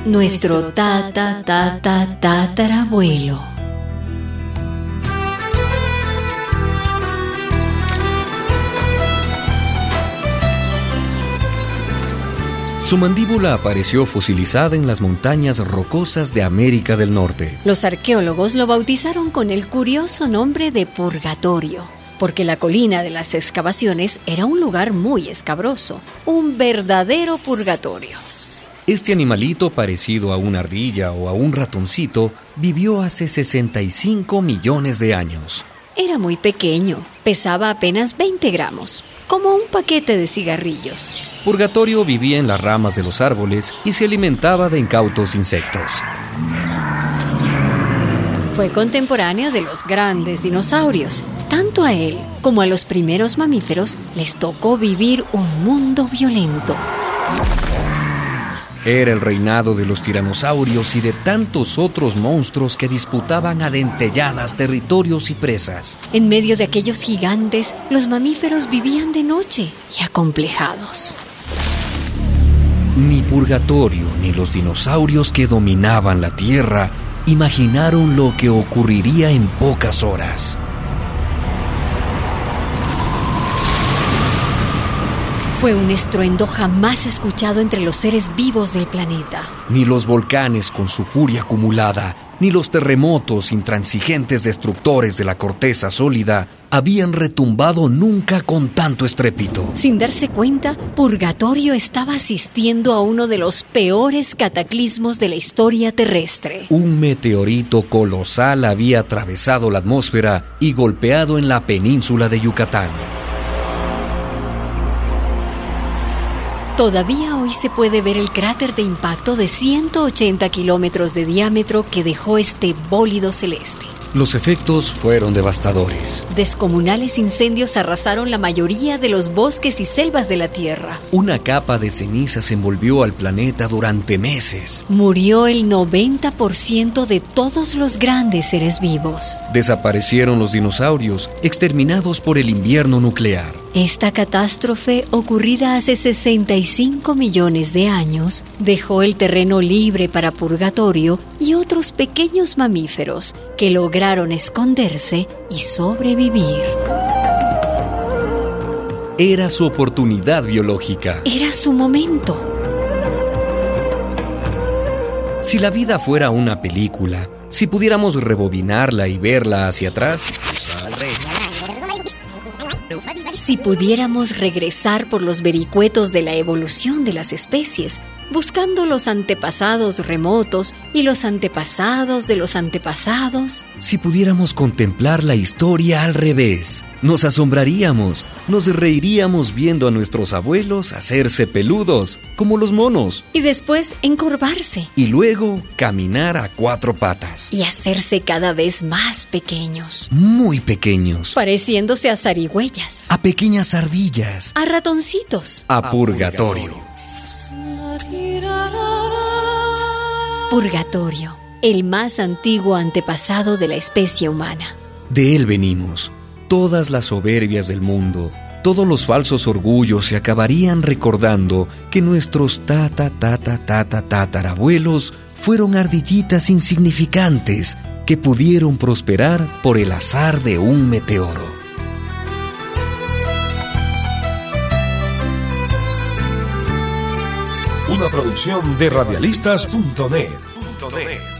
nuestro tatarabuelo. Su mandíbula apareció fosilizada en las montañas rocosas de América del Norte. Los arqueólogos lo bautizaron con el curioso nombre de Purgatorio, porque la colina de las excavaciones era un lugar muy escabroso, un verdadero purgatorio. Este animalito, parecido a una ardilla o a un ratoncito, vivió hace 65 millones de años. Era muy pequeño, pesaba apenas 20 gramos, como un paquete de cigarrillos. Purgatorio vivía en las ramas de los árboles y se alimentaba de incautos insectos. Fue contemporáneo de los grandes dinosaurios. Tanto a él como a los primeros mamíferos les tocó vivir un mundo violento. Era el reinado de los tiranosaurios y de tantos otros monstruos que disputaban a dentelladas territorios y presas. En medio de aquellos gigantes, los mamíferos vivían de noche y acomplejados. Ni Purgatorio ni los dinosaurios que dominaban la Tierra imaginaron lo que ocurriría en pocas horas. Fue un estruendo jamás escuchado entre los seres vivos del planeta. Ni los volcanes con su furia acumulada, ni los terremotos intransigentes destructores de la corteza sólida habían retumbado nunca con tanto estrépito. Sin darse cuenta, Purgatorio estaba asistiendo a uno de los peores cataclismos de la historia terrestre. Un meteorito colosal había atravesado la atmósfera y golpeado en la península de Yucatán. Todavía hoy se puede ver el cráter de impacto de 180 kilómetros de diámetro que dejó este bólido celeste. Los efectos fueron devastadores. Descomunales incendios arrasaron la mayoría de los bosques y selvas de la Tierra. Una capa de cenizas envolvió al planeta durante meses. Murió el 90% de todos los grandes seres vivos. Desaparecieron los dinosaurios, exterminados por el invierno nuclear. Esta catástrofe, ocurrida hace 65 millones de años, dejó el terreno libre para Purgatorio y otros pequeños mamíferos que lograron esconderse y sobrevivir. Era su oportunidad biológica. Era su momento. Si la vida fuera una película, si pudiéramos rebobinarla y verla hacia atrás, si pudiéramos regresar por los vericuetos de la evolución de las especies, buscando los antepasados remotos y los antepasados de los antepasados. Si pudiéramos contemplar la historia al revés, nos asombraríamos, nos reiríamos viendo a nuestros abuelos hacerse peludos, como los monos. Y después encorvarse. Y luego caminar a 4 patas. Y hacerse cada vez más pequeños. Muy pequeños. Pareciéndose a zarigüeyas. A pequeñas ardillas. A ratoncitos. A Purgatorio. Purgatorio, el más antiguo antepasado de la especie humana. De él venimos. Todas las soberbias del mundo, todos los falsos orgullos se acabarían recordando que nuestros tatarabuelos fueron ardillitas insignificantes que pudieron prosperar por el azar de un meteoro. Una producción de radialistas.net.